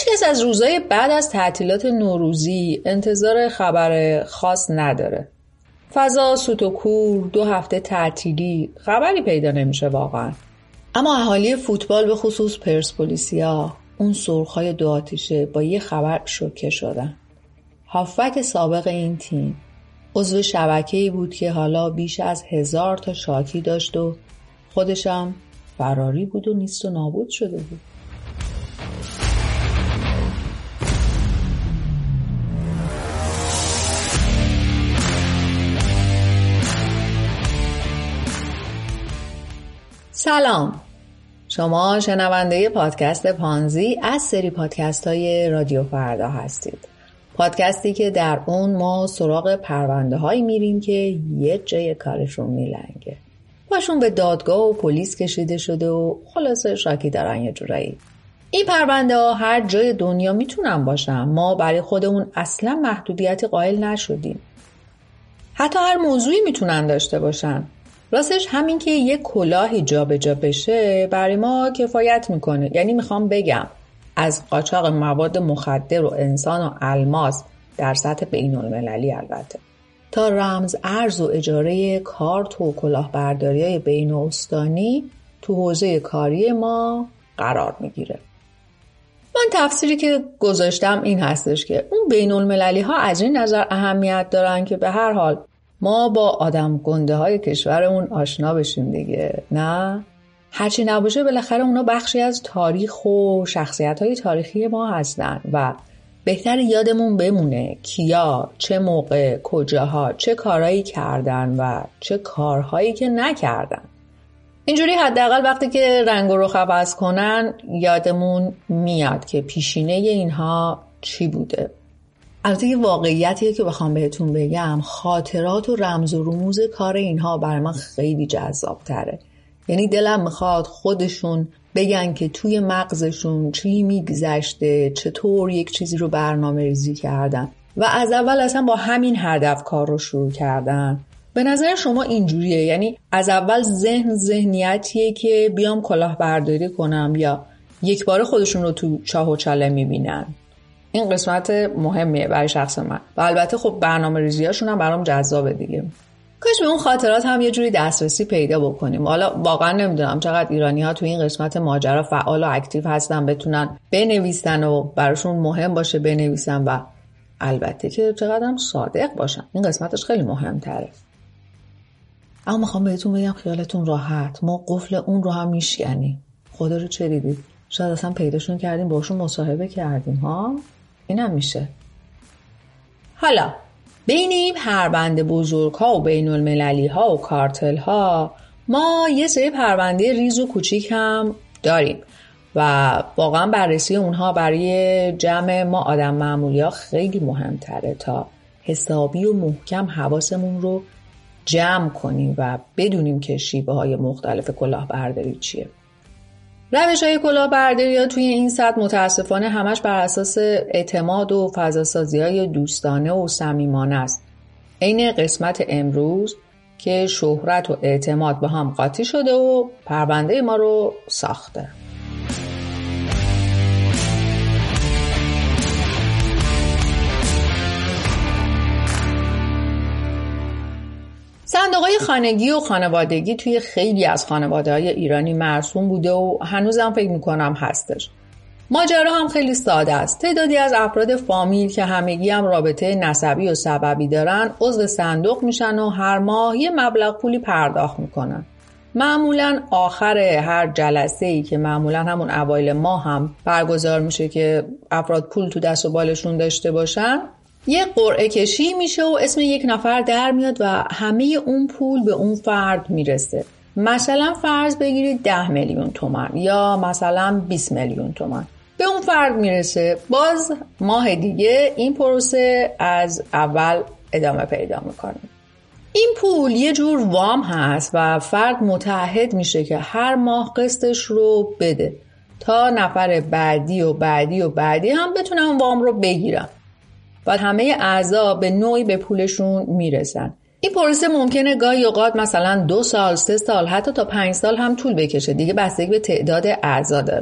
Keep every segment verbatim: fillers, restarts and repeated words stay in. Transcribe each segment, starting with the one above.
کس از روزهای بعد از تعطیلات نوروزی انتظار خبر خاص نداره. فضا سوت و کور، دو هفته تعطیلی، خبری پیدا نمیشه واقعا. اما اهالی فوتبال به خصوص پرسپولیسیا اون سرخای دو آتیشه با یه خبر شوکه شدن. هافبک سابق این تیم عضو شبکه‌ای بود که حالا بیش از هزار تا شاکی داشت و خودشم فراری بود و نیست و نابود شده بود. سلام، شما شنونده پادکست پانزی از سری پادکست های رادیو فردا هستید. پادکستی که در اون ما سراغ پرونده هایی میریم که یه جای کارشون میلنگه، باشون به دادگاه و پلیس کشیده شده و خلاصه شاکی دارن یه جورایی. این پرونده ها هر جای دنیا میتونن باشن، ما برای خودمون اصلا محدودیتی قائل نشدیم. حتی هر موضوعی میتونن داشته باشن. راستش همین که یک کلاهی جا به جا بشه برای ما کفایت میکنه. یعنی میخوام بگم از قاچاق مواد مخدر و انسان و الماس در سطح بین المللی البته تا رمز ارز و اجاره کارت و کلاهبرداری های بین استانی تو حوزه کاری ما قرار میگیره. من تفسیری که گذاشتم این هستش که اون بین المللی ها از این نظر اهمیت دارن که به هر حال ما با آدم گنده های کشورمون آشنا بشیم دیگه. نه؟ هرچی نباشه بالاخره اونا بخشی از تاریخ و شخصیت های تاریخی ما هستن و بهتر یادمون بمونه کیا، چه موقع، کجاها، چه کارهایی کردن و چه کارهایی که نکردن. اینجوری حداقل وقتی که رنگ و رخ عوض کنن یادمون میاد که پیشینه اینها چی بوده. البته یه واقعیتیه که بخوام بهتون بگم، خاطرات و رمز و رموز کار اینها برای من خیلی جذاب تره. یعنی دلم میخواد خودشون بگن که توی مغزشون چی میگذشته، چطور یک چیزی رو برنامه ریزی کردن و از اول اصلا با همین هدف کار رو شروع کردن. به نظر شما اینجوریه؟ یعنی از اول ذهن ذهنیتیه که بیام کلاهبرداری کنم یا یک بار خودشون رو تو چاه و چاله میبینن؟ این قسمت مهمیه برای شخص من و البته خب برنامه ریزیاشون هم برام جذابه دیگه. کاش به اون خاطرات هم یه جوری دسترسی پیدا بکنیم. حالا واقعا نمیدونم چقدر ایرانی ها تو این قسمت ماجرا فعال و اکتیو هستن، بتونن بنویسن و براشون مهم باشه بنویسن و البته که چقدر هم صادق باشن. این قسمتش خیلی مهمتره. اما میخوام بهتون بگم خیالتون راحت، ما قفل اون رو هم میشکنیم. خدا رو چه دیدید؟ شاید اصلا پیداشون کردیم، باشون مصاحبه کردیم ها. اینم میشه. حالا بین این پرونده بزرگ ها و بین المللی ها و کارتل ها ما یه سری پرونده ریز و کوچیک هم داریم و واقعا بررسی اونها برای جمع ما آدم معمولی ها خیلی مهمتره تا حسابی و محکم حواسمون رو جمع کنیم و بدونیم که شیوه های مختلف کلاهبرداری چیه. روش های کلاهبرداری ها توی این سطح متاسفانه همش بر اساس اعتماد و فضاسازی های دوستانه و صمیمانه است. عین قسمت امروز که شهرت و اعتماد با هم قاطی شده و پرونده ما رو ساخته. صندوق‌های خانگی و خانوادگی توی خیلی از خانواده‌های ایرانی مرسوم بوده و هنوزم فکر می‌کنم هستش. ماجرا هم خیلی ساده است. تعدادی از افراد فامیل که همگی هم رابطه نسبی و سببی دارن عضو صندوق میشن و هر ماه یه مبلغ پولی پرداخت میکنن. معمولاً آخر هر جلسه‌ای که معمولاً همون اوایل ماه هم برگزار میشه که افراد پول تو دست و بالشون داشته باشن، یه قرعه کشی میشه و اسم یک نفر در میاد و همه اون پول به اون فرد میرسه. مثلا فرض بگیرید ده میلیون تومان یا مثلا بیست میلیون تومان به اون فرد میرسه. باز ماه دیگه این پروسه از اول ادامه پیدا میکنه. این پول یه جور وام هست و فرد متعهد میشه که هر ماه قسطش رو بده تا نفر بعدی و بعدی و بعدی هم بتونن وام رو بگیرن و همه اعضا به نوعی به پولشون میرسن. این پروسه ممکنه گاهی اوقات مثلا دو سال، سه سال، حتی تا پنج سال هم طول بکشه. دیگه بستگی به تعداد اعضا داره.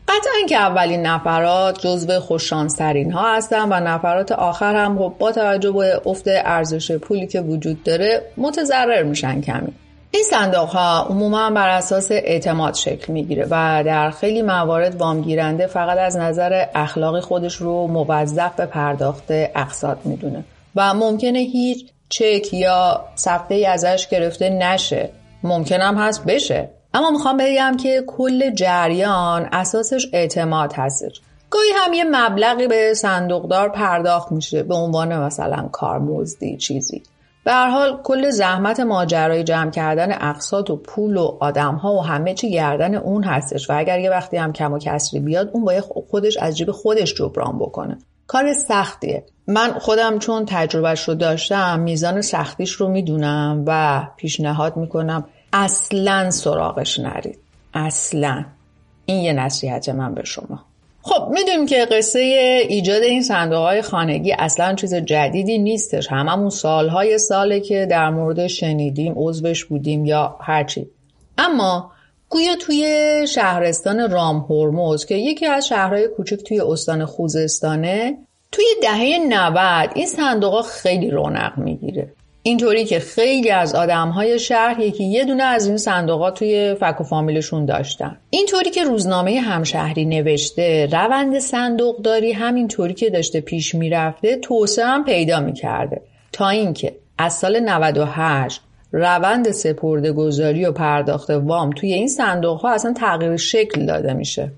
قطعاً که اولین نفرات جزو خوششانس‌ترین ها هستن و نفرات آخر هم خب با توجه به افت ارزش پولی که وجود داره متضرر میشن کمی. این صندوق ها عموما بر اساس اعتماد شکل میگیره و در خیلی موارد وام گیرنده فقط از نظر اخلاقی خودش رو موظف به پرداخت اقساط میدونه و ممکنه هیچ چک یا صفحه‌ای ازش گرفته نشه، ممکن هم هست بشه. اما میخوام بگم که کل جریان اساسش اعتماد هستش. گاهی هم یه مبلغی به صندوقدار پرداخت میشه به عنوان مثلا کارمزدی چیزی. به هر حال کل زحمت ماجرای جمع کردن اقساط و پول و آدم‌ها و همه چی گردن اون هستش و اگر یه وقتی هم کم و کسری بیاد اون باید خودش از جیب خودش جبران بکنه. کار سختیه. من خودم چون تجربهش رو داشتم میزان سختیش رو میدونم و پیشنهاد میکنم اصلاً سراغش نرید. اصلاً. این یه نصیحت من به شما. خب میدونیم که قصه ایجاد این صندوق‌های خانگی اصلاً چیز جدیدی نیستش. هممون سالهای ساله که در مورد شنیدیم، عضوش بودیم یا هرچی. اما گویا توی شهرستان رام هرمز که یکی از شهرهای کوچک توی استان خوزستانه توی دهه نود این صندوق‌ها خیلی رونق میگیره. اینطوری که خیلی از آدم‌های شهر یکی یه دونه از این صندوق‌ها توی فک و فامیلشون داشتن. اینطوری که روزنامه همشهری نوشته روند صندوقداری همینطوری که داشته پیش میرفته توسعه هم پیدا میکرده تا اینکه از سال نود و هشت روند سپرده‌گذاری و پرداخت وام توی این صندوق‌ها اصلا تغییر شکل داده میشه.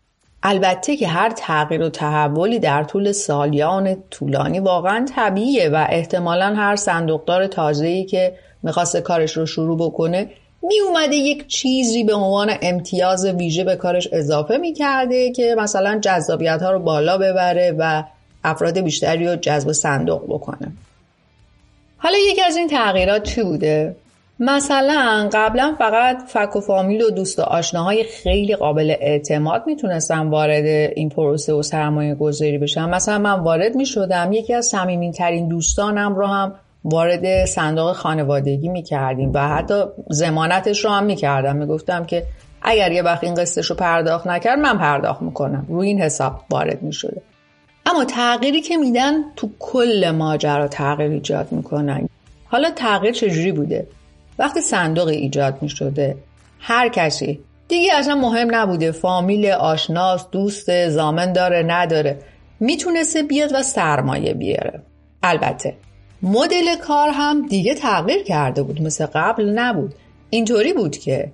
البته که هر تغییر و تحولی در طول سالیان طولانی واقعا طبیعیه و احتمالاً هر صندوقدار تازه‌ای که می‌خواسته کارش رو شروع بکنه می اومده یک چیزی به عنوان امتیاز ویژه به کارش اضافه می‌کرده که مثلا جذابیت‌ها رو بالا ببره و افراد بیشتری رو جذب صندوق بکنه. حالا یکی از این تغییرات چی بوده؟ مثلا قبلا فقط فک و فامیل و دوست و آشناهای خیلی قابل اعتماد میتونستن وارد این پروسه و سرمایه گذاری بشن. مثلا من وارد میشدم، یکی از صمیمی‌ترین دوستانم رو هم وارد صندوق خانوادگی میکردیم و حتی ضمانتش رو هم میکردم، میگفتم که اگر یه وقت این قسطش رو پرداخت نکرد من پرداخت میکنم، روی این حساب وارد میشده. اما تغییری که میدن تو کل ماجرا تغییر ایجاد میکنن. حالا تغییر چجوری بوده؟ وقتی صندوق ایجاد می شده هر کسی دیگه اصلا مهم نبوده فامیل، آشناس، دوست، ضامن داره نداره، میتونسته بیاد و سرمایه بیاره. البته مدل کار هم دیگه تغییر کرده بود، مثل قبل نبود. اینطوری بود که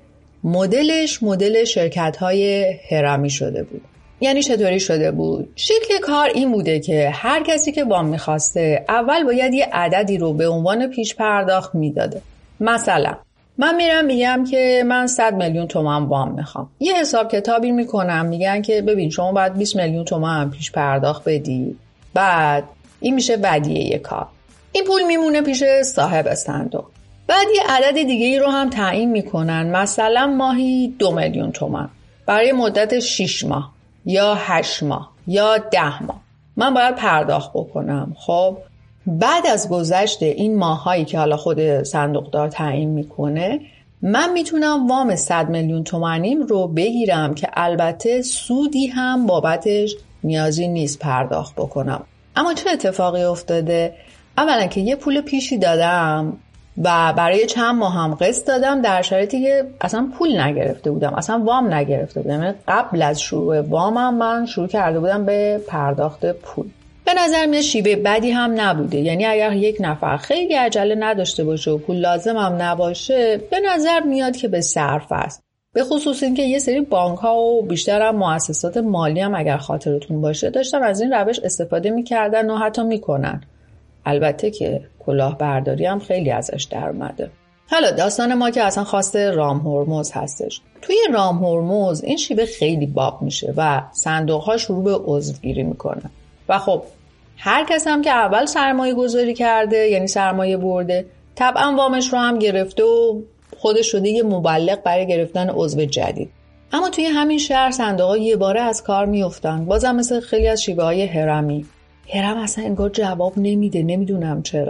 مدلش مدل شرکت‌های هرمی شده بود. یعنی چطوری شده بود؟ شکل کار این بوده که هر کسی که وام می‌خواسته اول باید یه عددی رو به عنوان پیش پرداخت میداده. مثلا من میرم میگم که من صد میلیون تومان وام میخوام، یه حساب کتابی میکنم، میگن که ببین شما باید بیست میلیون تومان پیش پرداخت بدی، بعد این میشه ودیعه کار، این پول میمونه پیش صاحب صندوق. بعد یه عدد دیگه ای رو هم تعیین میکنن، مثلا ماهی دو میلیون تومان برای مدت شش ماه یا هشت ماه یا ده ماه من باید پرداخت بکنم. خب بعد از گذشت این ماهایی که حالا خود صندوقدار تعیین میکنه من میتونم وام صد میلیون تومانیم رو بگیرم که البته سودی هم بابتش نیازی نیست پرداخت بکنم. اما چه اتفاقی افتاده؟ اولا که یه پول پیشی دادم و برای چند ماه هم قسط دادم در شرایطی که اصلا پول نگرفته بودم، اصلا وام نگرفته بودم. قبل از شروع وامم من شروع کرده بودم به پرداخت پول. به نظر میاد شیوه بدی هم نبوده. یعنی اگر یک نفر خیلی عجله نداشته باشه و پول لازم هم نباشه به نظر میاد که به صرف است. به خصوص اینکه یه سری بانک ها و بیشتر هم مؤسسات مالی هم اگر خاطرتون باشه داشتن از این روش استفاده میکردن و حتی میکنن. البته که کلاهبرداری هم خیلی ازش در اومده. حالا داستان ما که اصلا خواسته رام هرمز هستش. توی رام هرمز این شیوه خیلی باب میشه و صندوق ها شروع به عضوگیری میکنن. و خب هر کس هم که اول سرمایه گذاری کرده یعنی سرمایه برده طبعا وامش رو هم گرفته و خودش شده یه مبلغ برای گرفتن عضو جدید. اما توی همین شهر صندوق‌ها یه باره از کار میافتن. بازم مثل خیلی از شیوه‌های هرمی. هرم اصلا انگار جواب نمیده، نمیدونم چرا.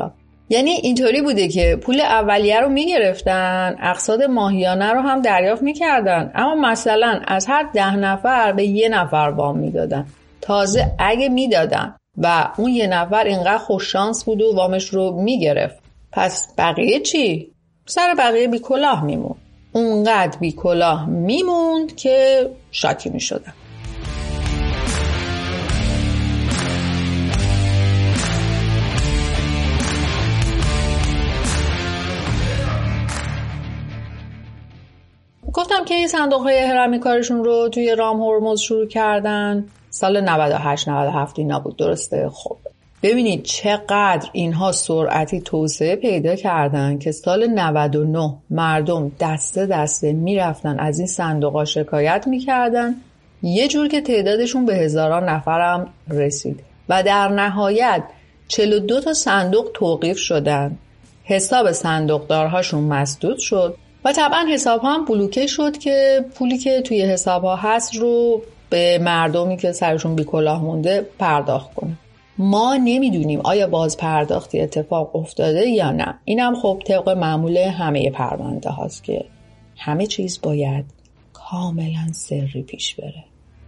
یعنی اینطوری بوده که پول اولیه رو میگرفتن، اقساط ماهیانه رو هم دریافت میکردن، اما مثلا از هر ده نفر به یه نفر وام میدادن. تازه اگه میدادن و اون یه نفر اینقدر خوش شانس بود و وامش رو میگرفت، پس بقیه چی؟ سر بقیه بی کلاه میموند. اونقدر بی کلاه میموند که شاکی میشدن. گفتم که این صندوق‌های هرمی کارشون رو توی رام هرمز شروع کردن سال نود و هشت نود و هفت اینا بود، درسته؟ خب ببینید چقدر اینها سرعتی توسعه پیدا کردن که سال نود و نه مردم دسته دسته میرفتن از این صندوق‌ها شکایت میکردن، یه جور که تعدادشون به هزاران نفرم رسید و در نهایت چهل و دو تا صندوق توقیف شدن، حساب صندوقدارهاشون مسدود شد و طبعا حساب هم بلوکه شد که پولی که توی حساب ها هست رو به مردمی که سرشون بی کلاه مونده پرداخت کنه. ما نمیدونیم آیا باز پرداختی اتفاق افتاده یا نه. اینم خب طبق معمول همه پرونده هاست که همه چیز باید کاملا سری پیش بره.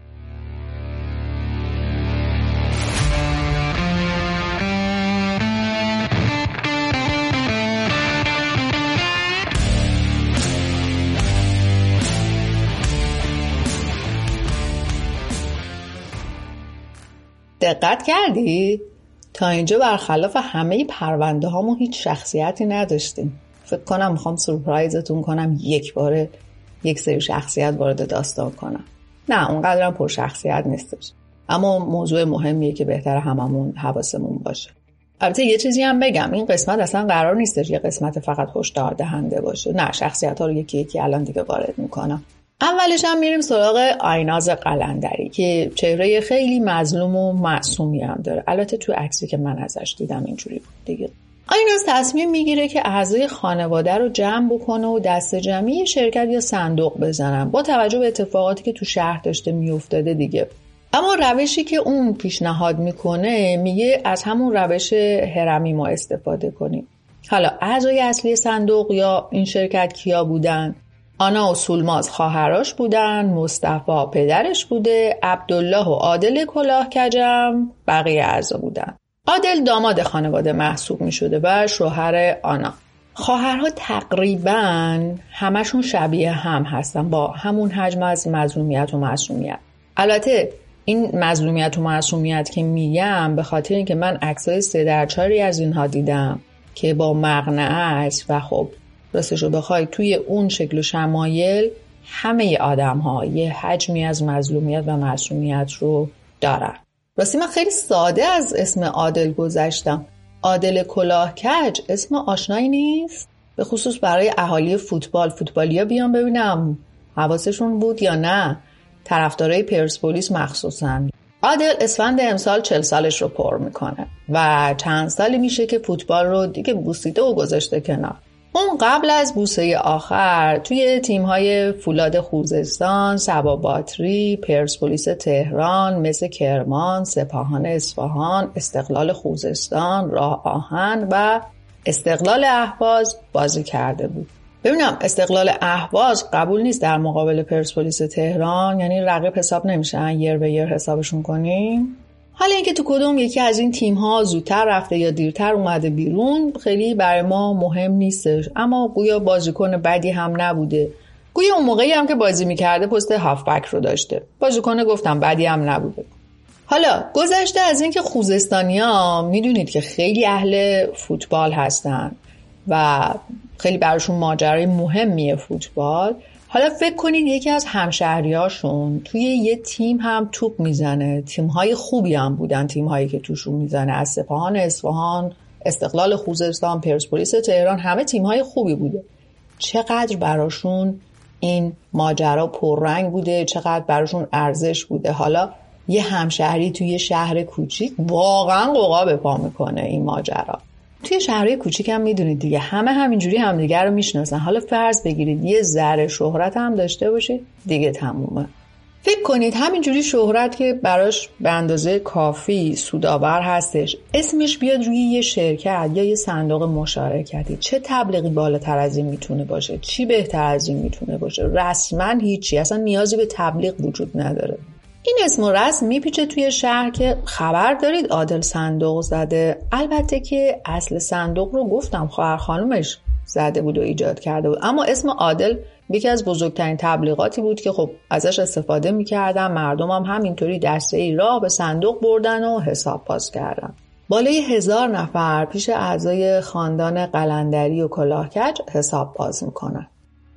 دقت کردی؟ تا اینجا برخلاف همه پرونده هامون هیچ شخصیتی نداشتیم. فکر کنم میخوام سورپرایزتون کنم، یک باره یک سری شخصیت وارد داستان کنم. نه اونقدرم پر شخصیت نیستش، اما موضوع مهمیه که بهتره هممون حواسمون باشه. البته یه چیزی هم بگم، این قسمت اصلا قرار نیستش یه قسمت فقط هشدار دهنده باشه. نه، شخصیت ها رو یکی یکی الان دیگه وارد میکنم. اولش هم میریم سراغ آیناز قلندری که چهره خیلی مظلوم و معصومی هم داره. البته تو عکسی که من ازش دیدم اینجوری بود دیگه. آیناز تصمیم میگیره که اعضای خانواده رو جمع بکنه و دست جمعی شرکت یا صندوق بزنن با توجه به اتفاقاتی که تو شهر داشته میافتاده دیگه. اما روشی که اون پیشنهاد میکنه میگه از همون روش هرمی ما استفاده کنیم. حالا اعضای اصلی صندوق یا این شرکت کیا بودن؟ آنا و سولماز خواهراش بودن، مصطفی پدرش بوده، عبدالله و عادل کلاه کجم بقیه اعضا بودن. عادل داماد خانواده محسوب می شده و شوهر آنا. خواهرها تقریباً همشون شبیه هم هستن با همون حجم از مظلومیت و معصومیت. البته این مظلومیت و معصومیت که میگم به خاطر اینکه من عکسای سه در چاری از اینها دیدم که با مقنعه است و خب راستشو بخوای توی اون شکل و شمایل همه آدم ها یه حجمی از مظلومیت و معصومیت رو دارن. راستی من خیلی ساده از اسم عادل گذشتم. عادل کلاه کج اسم آشنایی نیست؟ به خصوص برای اهالی فوتبال. فوتبالیا بیان ببینم حواسشون بود یا نه، طرفدارای پرسپولیس مخصوصا. عادل اسفند امسال چهل سالش رو پر میکنه و چند سالی میشه که فوتبال رو دیگه بوسیده و گذاشته کنار. اون قبل از بوسه آخر توی تیم‌های فولاد خوزستان، صبا باتری، پرسپولیس تهران، مس کرمان، سپاهان اصفهان، استقلال خوزستان، راه آهن و استقلال اهواز بازی کرده بود. ببینم استقلال اهواز قبول نیست در مقابل پرسپولیس تهران، یعنی رقیب حساب نمیشن، یر به یر حسابشون کنیم. حالا اینکه تو کدوم یکی از این تیم‌ها زودتر رفته یا دیرتر اومده بیرون خیلی برای ما مهم نیستش، اما گویا بازیکن بدی هم نبوده. گویا اون موقعی هم که بازی می‌کرده پست هافبک رو داشته. بازیکن گفتم بدی هم نبوده. حالا گذشته از اینکه خوزستانی‌ها میدونید که خیلی اهل فوتبال هستن و خیلی براشون ماجرای مهمیه فوتبال، حالا فکر کنید یکی از همشهریاشون توی یه تیم هم توپ میزنه. تیم‌های خوبی هم بودن، تیم‌هایی که توشون میزنه، از سپاهان اصفهان، استقلال خوزستان، پرسپولیس تهران، همه تیم‌های خوبی بوده. چقدر براشون این ماجرا پررنگ بوده، چقدر براشون ارزش بوده. حالا یه همشهری توی شهر کوچیک واقعا قوقا به پا میکنه این ماجرا. توی شهرهای کوچیک هم میدونید دیگه همه همینجوری همدیگر رو میشناسن. حالا فرض بگیرید یه ذره شهرت هم داشته باشید دیگه تمومه. فکر کنید همینجوری شهرت که براش به اندازه کافی سودآور هستش اسمش بیاد روی یه شرکت یا یه صندوق مشارکتی، چه تبلیغی بالاتر از این میتونه باشه؟ چی بهتر از این میتونه باشه؟ رسما هیچی، اصلا نیازی به تبلیغ وجود نداره. این اسم و رسم میپیچه توی شهر که خبر دارید عادل صندوق زده. البته که اصل صندوق رو گفتم خواهر خانومش زده بود و ایجاد کرده بود، اما اسم عادل یکی از بزرگترین تبلیغاتی بود که خب ازش استفاده میکردن. مردم هم همینطوری دسته ای راه به صندوق بردن و حساب باز کردن. بالای هزار نفر پیش اعضای خاندان قلندری و کلاهکج حساب باز میکنن.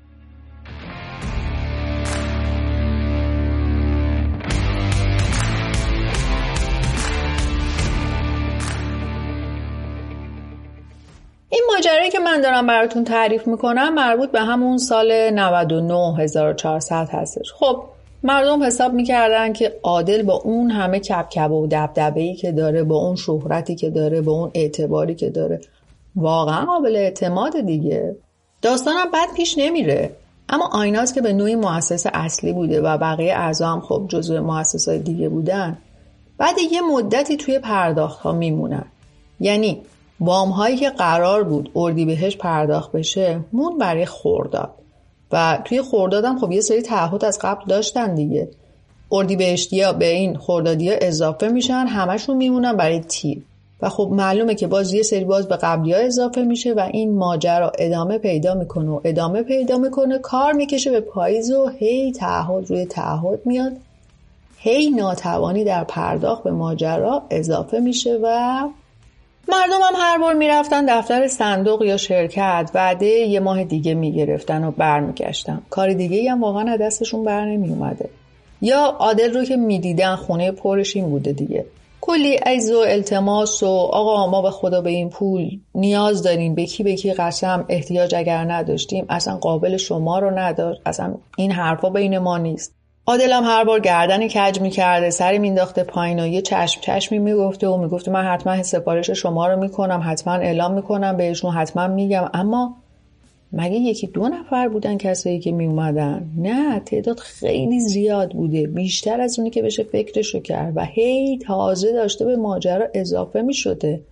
این ماجرایی که من دارم براتون تعریف میکنم مربوط به همون سال نود و نه هزار و چهارصد هستش. خب مردم حساب میکردن که عادل با اون همه کبکبه و دبدبه‌ای که داره، با اون شهرتی که داره، با اون اعتباری که داره، واقعا قابل اعتماد دیگه. داستانم بد پیش نمیره. اما آیناز که به نوعی مؤسسه اصلی بوده و بقیه اعضا هم خب جزو مؤسسات دیگه بودن، بعد یه مدتی توی پرداخت ها میمونن. یعنی وام هایی که قرار بود اردیبهشت پرداخت بشه مون برای خرداد و توی خرداد هم خب یه سری تعهد از قبل داشتن دیگه. اردیبهشتی‌ها به این خردادی‌ها اضافه میشن، همشون میمونن برای تیر و خب معلومه که باز یه سری باز به قبلی‌ها اضافه میشه و این ماجرا ادامه پیدا میکنه و ادامه پیدا میکنه، کار میکشه به پاییز و هی تعهد روی تعهد میاد، هی ناتوانی در پرداخت به ماجرا اضافه میشه و مردم هم هر بار میرفتن دفتر صندوق یا شرکت وعده یه ماه دیگه میگرفتن و برمیگشتن. کار دیگه هم واقعا دستشون بر نمی اومده. یا عادل رو که میدیدن خونه پرش این بوده دیگه، کلی عیز و التماس و آقا ما به خدا به این پول نیاز داریم، به کی به کی قسم، احتیاج اگر نداشتیم اصلا قابل شما رو نداشت، اصلا این حرفا بین ما نیست. عادل هم هر بار گردن کج میکرده، سری مینداخته پایین و یه چشم چشمی میگفته و میگفته من حتما سفارش شما رو میکنم، حتما اعلام میکنم بهشون، حتما میگم. اما مگه یکی دو نفر بودن کسایی که میومدن؟ نه، تعداد خیلی زیاد بوده، بیشتر از اونی که بشه فکرشو کرد و هی تازه داشته به ماجرا اضافه میشده.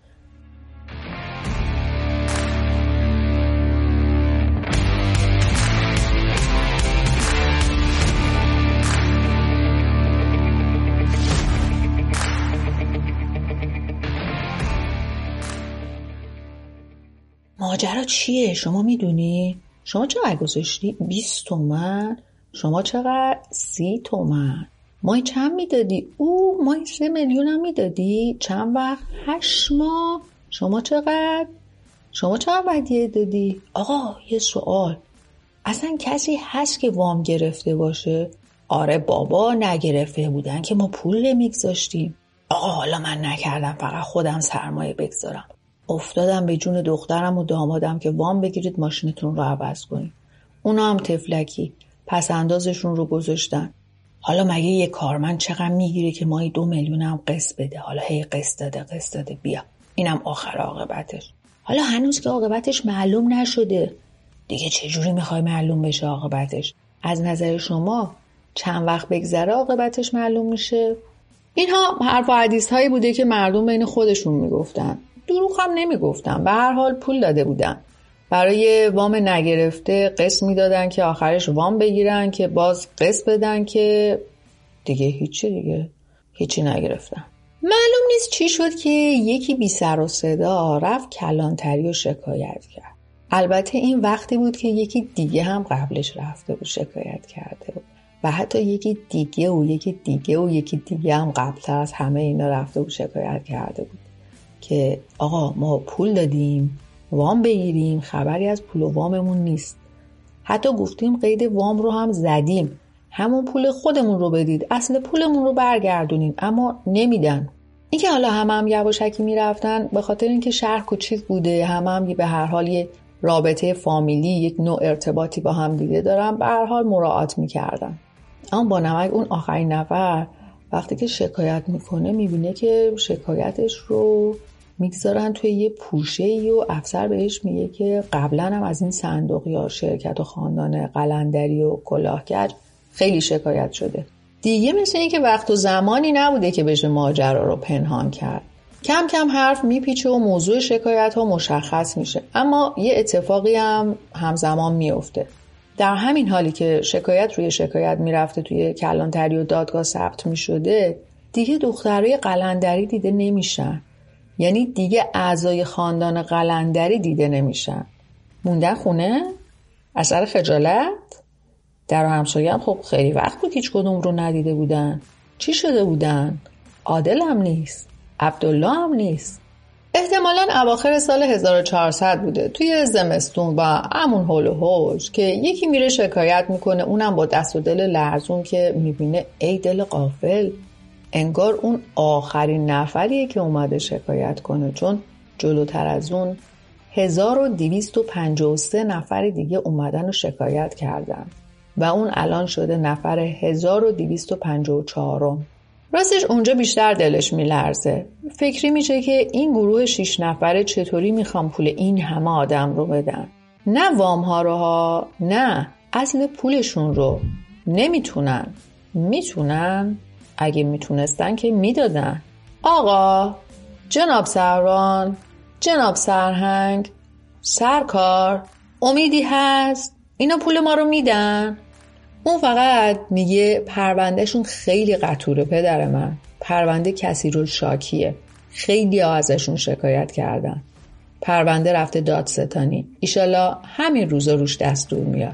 ماجرا چیه؟ شما میدونی؟ شما چقدر گذاشتی؟ بیست تومن؟ شما چقدر؟ سی تومن؟ مای چند میدادی؟ او مای سه میلیون هم میدادی؟ چند وقت؟ هشت ماه؟ شما چقدر؟ شما چقدر ودیعه دادی؟ آقا یه سوال، اصلا کسی هست که وام گرفته باشه؟ آره بابا نگرفته بودن که ما پول نمیگذاشتیم. آقا حالا من نکردم، فقط خودم سرمایه بگذارم، افتادم به جون دخترم و دامادم که وام بگیرید ماشینتون رو عوض کنید. اونا هم تفلکی پس اندازشون رو گذاشتن. حالا مگه یه کارمند چقدر میگیره که ماهی دو میلیون هم قسط بده؟ حالا هی قسط داده قسط داده بیا، اینم آخر عاقبتش. حالا هنوز که عاقبتش معلوم نشده دیگه، چجوری میخوای معلوم بشه عاقبتش؟ از نظر شما چند وقت بگذره عاقبتش معلوم میشه؟ اینها حرف و حدیث هایی بوده که مردم بین خودشون میگفتن، دروغ هم نمیگفتن. به هر حال پول داده بودن، برای وام نگرفته قسط میدادن که آخرش وام بگیرن که باز قسط بدن که دیگه هیچی دیگه هیچی نگرفتن. معلوم نیست چی شد که یکی بی سر و صدا رفت کلانتری و شکایت کرد. البته این وقتی بود که یکی دیگه هم قبلش رفته بود شکایت کرده بود و حتی یکی دیگه و یکی دیگه و یکی دیگه هم قبلتر از همه اینا رفته بود شکایت کرده بود که آقا ما پول دادیم وام بگیریم، خبری از پول و واممون نیست. حتی گفتیم قید وام رو هم زدیم، همون پول خودمون رو بدید، اصل پولمون رو برگردونیم، اما نمیدن. این که حالا همه هم یواشکی میرفتن به خاطر اینکه شهر کوچیک بوده، همه هم به هر حال یه رابطه فامیلی، یک نوع ارتباطی با هم دیگه دارن، به هر حال مراعات میکردن. اما با نمک اون آخرین نفر وقتی که شکایت میکنه میبینه که شکایتش رو میگذارن توی یه پوشه‌ای و افسر بهش میگه که قبلا هم از این صندوق یا شرکت و خاندان قلندری و کلاهکج خیلی شکایت شده. دیگه مثل این که وقت و زمانی نبوده که بشه ماجرا رو پنهان کرد. کم کم حرف میپیچه و موضوع شکایت ها مشخص میشه، اما یه اتفاقی هم همزمان میفته. در همین حالی که شکایت روی شکایت میرفته توی کلانتری و دادگاه ثبت میشده، دیگه دخترای قلندری دیده نمیشن. یعنی دیگه اعضای خاندان قلندری دیده نمیشن. موندن خونه؟ اثر خجالت؟ در همسایه هم خب خیلی وقت بود هیچ کدوم رو ندیده بودن. چی شده بودن؟ عادل هم نیست، عبدالله هم نیست. احتمالاً اواخر سال هزار و چهارصد بوده، توی زمستون با همون هول و هوش که یکی میره شکایت میکنه، اونم با دست و دل لرزون که میبینه ای دل غافل، انگار اون آخرین نفریه که اومده شکایت کنه، چون جلوتر از اون هزار و دویست و پنجاه و سه نفر دیگه اومدن و شکایت کردن و اون الان شده نفر هزار و دویست و پنجاه و چهارم. راستش اونجا بیشتر دلش میلرزه. فکری میشه که این گروه شش نفره چطوری میخوام پول این همه آدم رو بدن. نه وام ها رو ها، نه اصل پولشون رو. نمیتونن. میتونن؟ اگه میتونستن که میدادن. آقا، جناب سروان، جناب سرهنگ، سرکار، امیدی هست؟ اینا پول ما رو میدن؟ اون فقط میگه پروندهشون خیلی قطوره پدر من. پرونده کسی رو شاکیه. خیلی ها ازشون شکایت کردن. پرونده رفته دادستانی. ایشالله همین روزا روش دستور میاد.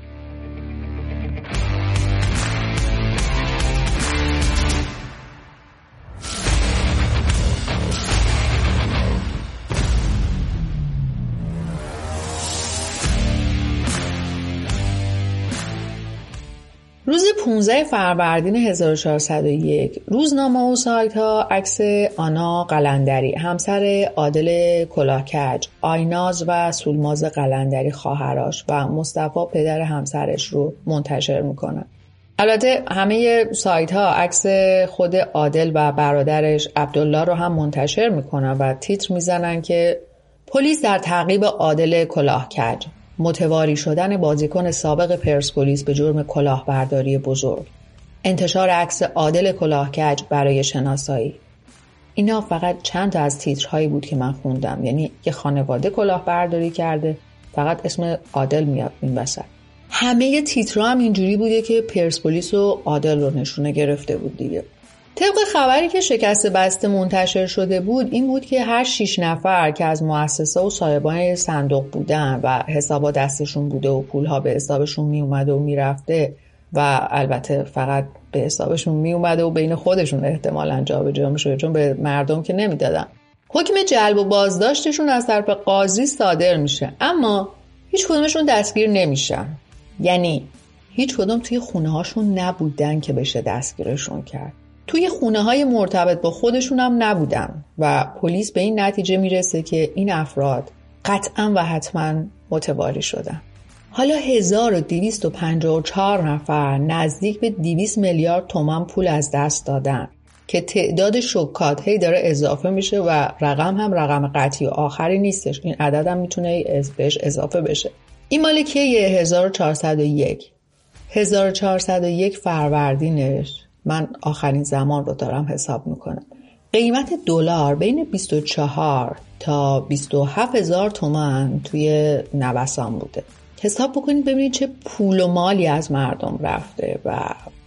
روز پانزده فروردین هزار و چهارصد و یک روزنامه و سایت ها عکس آنا قلندری، همسر عادل کلاهکج، آیناز و سولماز قلندری خواهرش و مصطفی پدر همسرش رو منتشر میکنن. البته همه سایت ها عکس خود عادل و برادرش عبدالله رو هم منتشر میکنن و تیتر میزنن که پلیس در تعقیب عادل کلاهکج، متواری شدن بازیکن سابق پرسپولیس به جرم کلاهبرداری بزرگ، انتشار عکس عادل کلاهکج برای شناسایی. اینا فقط چند تا از تیترهایی بود که من خوندم. یعنی یه خانواده کلاهبرداری کرده، فقط اسم عادل میاد این وسط. همه تیترها هم اینجوری بوده که پرسپولیس و عادل رو نشونه گرفته بود دیگه. طبق خبری که شکست بسته منتشر شده بود این بود که هر شش نفر که از مؤسسه و صاحبان صندوق بودن و حسابا دستشون بوده و پولها به حسابشون می اومده و می رفته و البته فقط به حسابشون می اومده و بین خودشون احتمالاً جا به جا می شده، چون به مردم که نمی دادن. حکم جلب و بازداشتشون از طرف قاضی صادر میشه، اما هیچ کدومشون دستگیر نمیشن. یعنی هیچ کدوم توی خونه هاشون نبودن که بشه دستگیرشون کرد. توی خونه های مرتبط با خودشون هم نبودن و پلیس به این نتیجه میرسه که این افراد قطعا و حتما متواری شدن. حالا هزار و دویست و پنجاه و چهار نفر نزدیک به دویست میلیارد تومان پول از دست دادن که تعداد شکات هی داره اضافه میشه و رقم هم رقم قطعی و آخری نیستش. این عدد هم میتونه بهش اضافه بشه. این مال کیه؟ هزار و چهارصد و یک هزار و چهارصد و یک فروردینش. من آخرین زمان رو دارم حساب میکنم. قیمت دلار بین بیست و چهار تا بیست و هفت هزار تومان توی نوسان بوده. حساب بکنید ببینید چه پول و مالی از مردم رفته و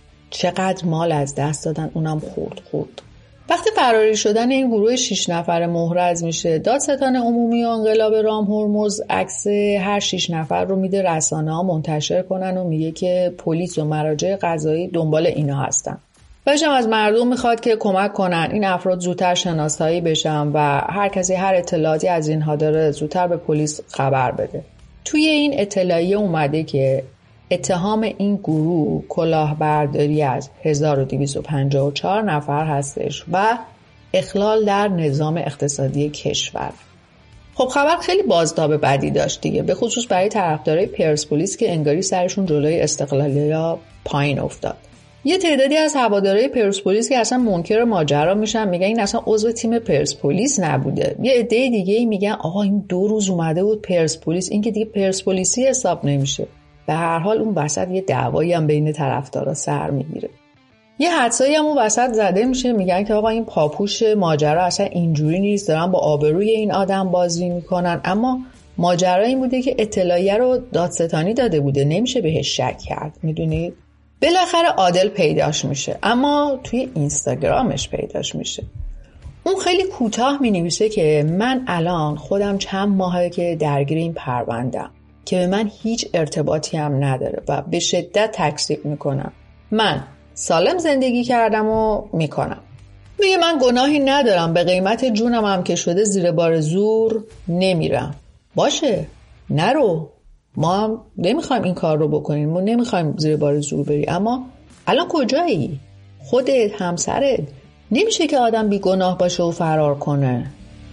چقدر مال از دست دادن، اونم خورد خورد. وقتی فراری شدن این گروه شش نفر محرز میشه، دادستان عمومی و انقلاب رام هرمز عکس هر شش نفر رو میده رسانه‌ها منتشر کنن و میگه که پلیس و مراجع قضایی دنبال اینا هستن. باشم از مردم میخواد که کمک کنن این افراد زودتر شناسایی بشن و هر کسی هر اطلاعاتی از اینها داره زودتر به پلیس خبر بده. توی این اطلاعیه اومده که اتهام این گروه کلاهبرداری از هزار و دویست و پنجاه و چهار نفر هستش و اخلال در نظام اقتصادی کشور. خب خبر خیلی بازتاب بدی داشت دیگه، به خصوص برای طرفدارای پرسپولیس که انگاری سرشون جلوی استقلالیا پایین افتاد. یه تعدادی از هوادارهای پرسپولیس که اصلا منکر ماجرا میشن، میگن این اصلا عضو تیم پرسپولیس نبوده. یه عده دیگه میگن آقا این دو روز اومده بود پرسپولیس، این که دیگه پرسپولیسی حساب نمیشه. به هر حال اون وسط یه دعوایی هم بین طرفدارا سر میگیره. یه حدسایی هم اون وسط زده میشه، میگن که آقا این پاپوش ماجرا اصلا اینجوری نیست، دارن با آبروی این آدم بازی میکنن. اما ماجرا این بوده که اطلاعیه رو دادستانی داده بوده، نمیشه بهش شک کرد. میدونید بالاخره عادل پیداش میشه، اما توی اینستاگرامش پیداش میشه. اون خیلی کوتاه مینویسه که من الان خودم چند ماهه که درگیر این پروندم که به من هیچ ارتباطی هم نداره و به شدت تکذیب میکنم. من سالم زندگی کردم و میکنم. میگه من گناهی ندارم، به قیمت جونم هم که شده زیر بار زور نمیرم. باشه نرو، ما هم نمیخوایم این کار رو بکنیم، ما نمیخوایم زیر بار زور بری، اما الان کجایی؟ خودت، همسرت. نمیشه که آدم بی گناه باشه و فرار کنه.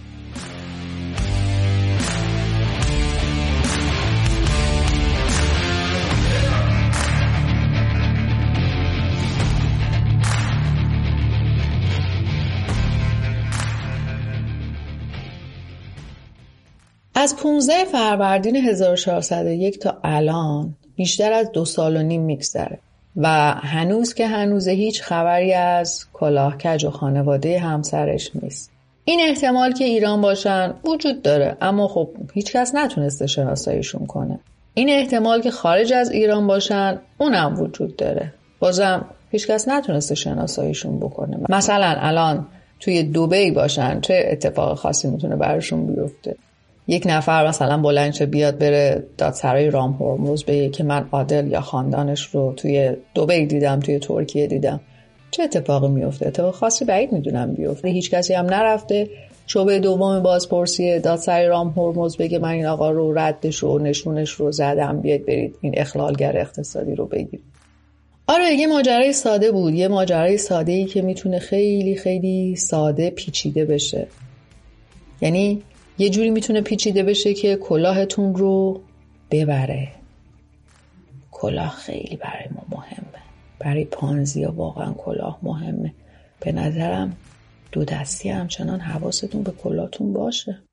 از پانزده فروردین هزار و چهارصد و یک تا الان بیشتر از دو سال و نیم میگذره و هنوز که هنوز هیچ خبری از کلاهکج و خانواده همسرش نیست. این احتمال که ایران باشن وجود داره، اما خب هیچ کس نتونسته شناساییشون کنه. این احتمال که خارج از ایران باشن اونم وجود داره، بازم هیچ کس نتونسته شناساییشون بکنه. مثلا الان توی دبی باشن، چه اتفاق خاصی میتونه براشون بیفته؟ یک نفر مثلا بلند شه بیاد بره دادسرای رام هرمز بگه که من عادل یا خاندانش رو توی دبی دیدم، توی ترکیه دیدم، چه اتفاقی میفته؟ اتفاق خاصی بعید میدونم بیفته. هیچ کسی هم نرفته شعبه دوم بازپرسی دادسرای رام هرمز بگه من این آقا رو ردش و نشونش رو زدم، بیاید برید این اخلالگر اقتصادی رو بگیرید. آره یه ماجرای ساده بود، یه ماجرای ساده‌ای که میتونه خیلی خیلی ساده پیچیده بشه. یعنی یه جوری میتونه پیچیده بشه که کلاهتون رو ببره. کلاه خیلی برای ما مهمه، برای پانزیا واقعا کلاه مهمه. به نظرم دو دستی همچنان حواستون به کلاهتون باشه.